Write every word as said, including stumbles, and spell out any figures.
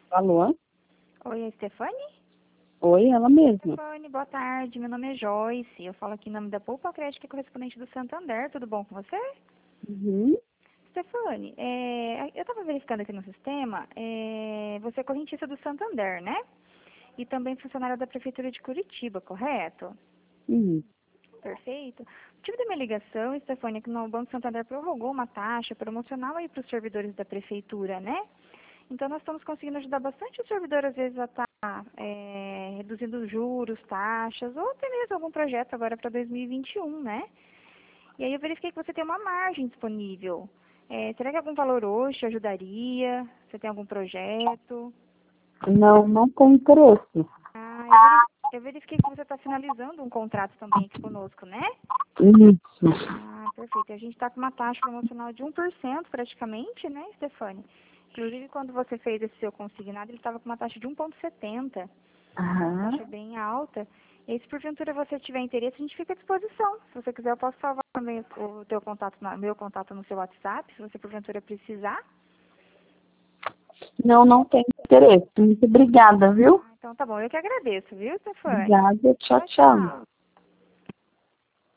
Alô? Oi, é Stefane? Oi, ela mesma. Stefane, boa tarde. Meu nome é Joyce. Eu falo aqui em nome da Poupa Crédito, que é correspondente do Santander. Tudo bom com você? Uhum. Stefane, é, eu estava verificando aqui no sistema, é, você é correntista do Santander, né? E também funcionária da Prefeitura de Curitiba, correto? Uhum. Perfeito. O motivo da minha ligação, Stefane, é que no Banco Santander prorrogou uma taxa promocional aí para os servidores da Prefeitura, né? Então, nós estamos conseguindo ajudar bastante o servidor, às vezes, a estar é, reduzindo juros, taxas, ou até mesmo algum projeto agora para dois mil e vinte e um, né? E aí eu verifiquei que você tem uma margem disponível. É, será que algum valor hoje te ajudaria? Você tem algum projeto? Não, não tem interesse. Ah, eu, veri- eu verifiquei que você está finalizando um contrato também aqui conosco, né? Isso. Ah, perfeito. A gente está com uma taxa promocional de um por cento praticamente, né, Stefane? Inclusive, quando você fez esse seu consignado, ele estava com uma taxa de um vírgula setenta. Uma Aham. taxa bem alta. E aí, se porventura você tiver interesse, a gente fica à disposição. Se você quiser, eu posso salvar também o teu contato, na- meu contato no seu WhatsApp, se você porventura precisar. Não, não tem interesse. Muito obrigada, viu? Ah, então tá bom. Eu que agradeço, viu, Stefane? Obrigada. Tchau, Tchau, tchau. tchau.